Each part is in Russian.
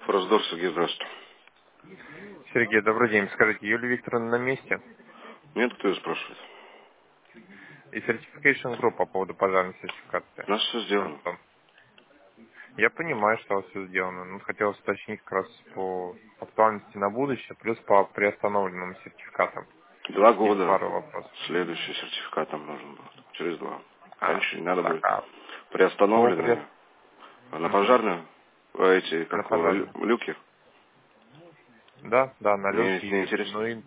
Раздор, Сергей, здравствуйте. Сергей, добрый день. Скажите, Юлия Викторовна на месте? Нет, кто ее спрашивает? И Certification Group по поводу пожарной сертификации. У нас все сделано. Антон. Я понимаю, что у вас все сделано. Но хотелось уточнить как раз по актуальности на будущее, плюс по приостановленным сертификатам. 2 Есть года. пару вопросов. Следующий сертификат нам нужен был. Через 2. А, Раньше не надо так, будет. Приостановленные. На Мгм. пожарную? Эти, На как его, пожарную. люки? Да, да, на Мне не люки. интересно. Ну и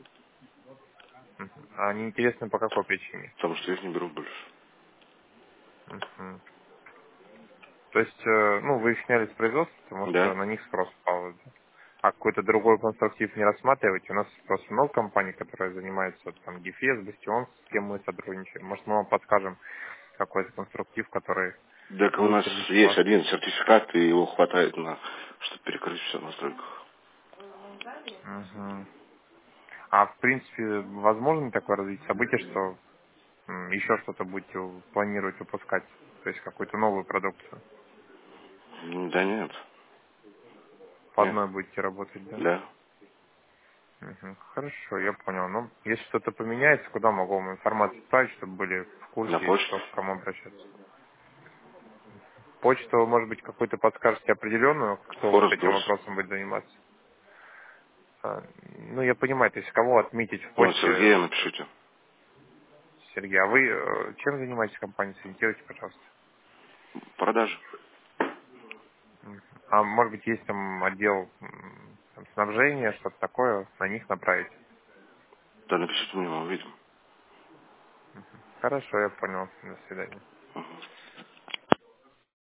а они интересны по какой причине? Потому что их не берут больше. Мгм. То есть, ну, вы их сняли с производства, потому что Да? на них спрос упал. Да? А какой-то другой конструктив не рассматриваете? У нас просто много компаний, которые занимаются там DFS, Bastion, с кем мы сотрудничаем. Может, мы вам подскажем какой-то конструктив, который Так у нас лучше для есть ситуации. один сертификат, и его хватает на, чтобы перекрыть все в настройках. Мгм. А в принципе, возможно ли такое развитие событий, что еще что-то будете планировать выпускать? То есть какую-то новую продукцию? Да нет. По Нет. одной будете работать, да? Да. Мгм. Хорошо, я понял. Ну, если что-то поменяется, куда могу вам информацию отправить, чтобы были в На курсе, почту. что к кому обращаться? Почту, вы, может быть, какую-то подскажете определенную, кто вот Форест этим Дорс. вопросом будет заниматься? Ну, я понимаю, то есть кого отметить в Вон почте, Сергея напишите. Сергей. А вы чем занимаетесь в компании? Сориентируйте, пожалуйста. Продажи. Мгм. А может быть, есть там отдел там, снабжения, что-то такое, на них направить? Да, напишите мне, мы увидим. Хорошо, я понял. До свидания. Мгм.